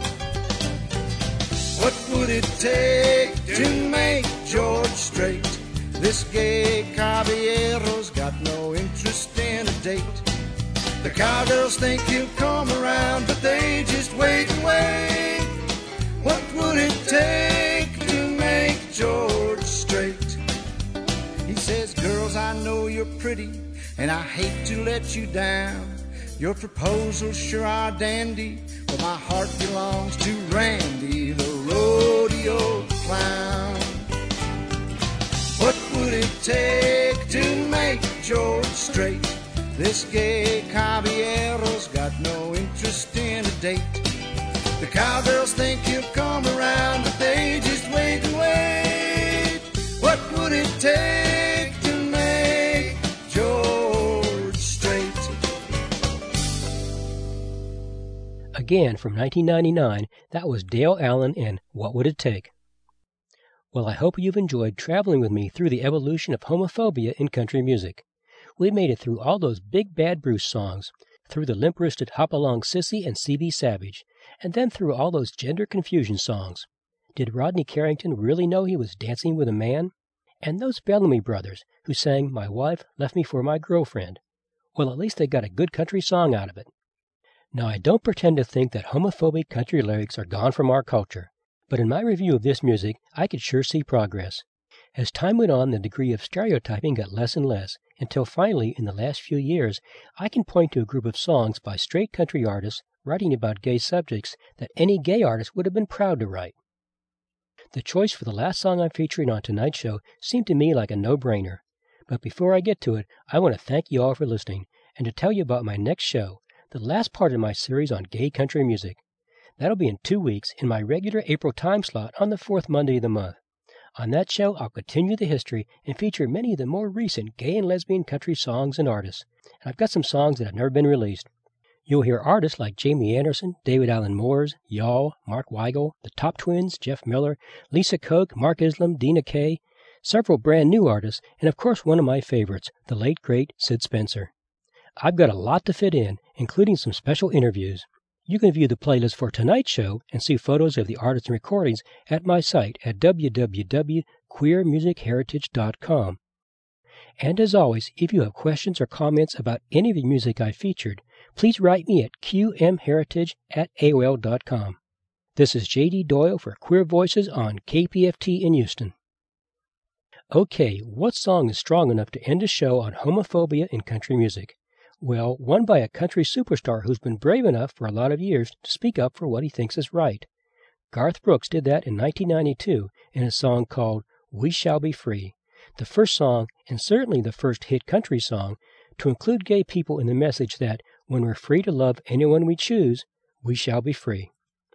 What would it take to make George straight? This gay caballero's got no interest in a date. The cowgirls think he'll come around, but they just wait and wait. What would it take to make George straight? He says, girls, I know you're pretty, and I hate to let you down. Your proposals sure are dandy, but my heart belongs to Randy, the rodeo clown. What would it take to make George straight? This gay caballero's got no interest in a date. The cowgirls think he'll come around, but they just wait and wait. What would it take to make George straight? Again, from nineteen ninety-nine, that was Dale Allen and What Would It Take? Well, I hope you've enjoyed traveling with me through the evolution of homophobia in country music. We made it through all those Big Bad Bruce songs, through the limp-wristed Hop-Along Sissy and C B Savage, and then through all those gender confusion songs. Did Rodney Carrington really know he was dancing with a man? And those Bellamy brothers, who sang My Wife Left Me for My Girlfriend. Well, at least they got a good country song out of it. Now, I don't pretend to think that homophobic country lyrics are gone from our culture, but in my review of this music, I could sure see progress. As time went on, the degree of stereotyping got less and less, until finally, in the last few years, I can point to a group of songs by straight country artists writing about gay subjects that any gay artist would have been proud to write. The choice for the last song I'm featuring on tonight's show seemed to me like a no-brainer. But before I get to it, I want to thank you all for listening and to tell you about my next show, the last part of my series on gay country music. That'll be in two weeks in my regular April time slot on the fourth Monday of the month. On that show, I'll continue the history and feature many of the more recent gay and lesbian country songs and artists. And I've got some songs that have never been released. You'll hear artists like Jamie Anderson, David Allen Moores, Y'all, Mark Weigel, the Top Twins, Jeff Miller, Lisa Koch, Mark Islam, Dina Kay, several brand new artists, and of course one of my favorites, the late great Sid Spencer. I've got a lot to fit in, including some special interviews. You can view the playlist for tonight's show and see photos of the artists and recordings at my site at w w w dot queer music heritage dot com. And as always, if you have questions or comments about any of the music I featured, please write me at q m heritage at a o l dot com. This is J D Doyle for Queer Voices on K P F T in Houston. Okay, what song is strong enough to end a show on homophobia in country music? Well, one by a country superstar who's been brave enough for a lot of years to speak up for what he thinks is right. Garth Brooks did that in nineteen ninety-two in a song called We Shall Be Free, the first song, and certainly the first hit country song, to include gay people in the message that when we're free to love anyone we choose, we shall be free.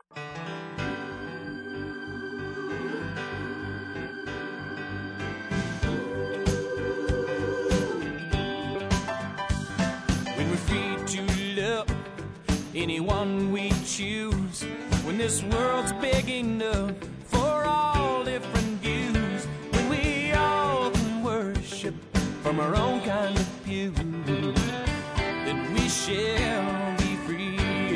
Anyone we choose, when this world's big enough for all different views, when we all can worship from our own kind of pew, then we shall be free.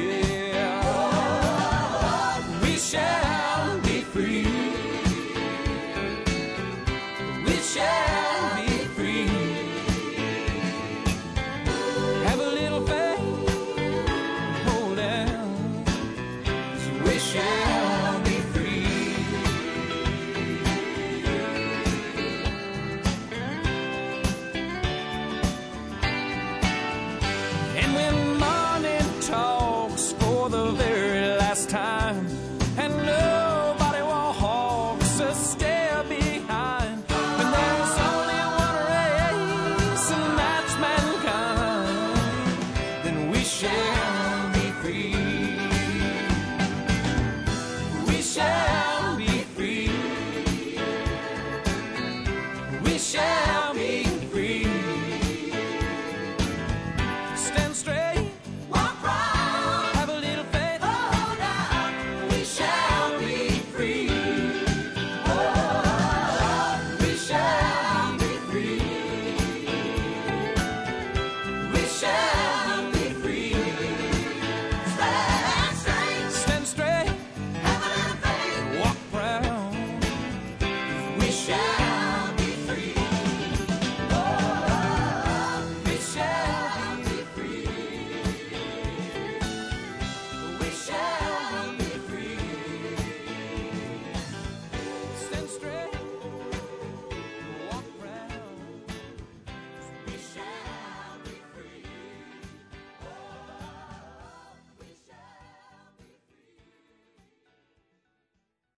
Yeah. We shall be free. We shall be free. Have a little faith. Shall be free. And when morning talks for the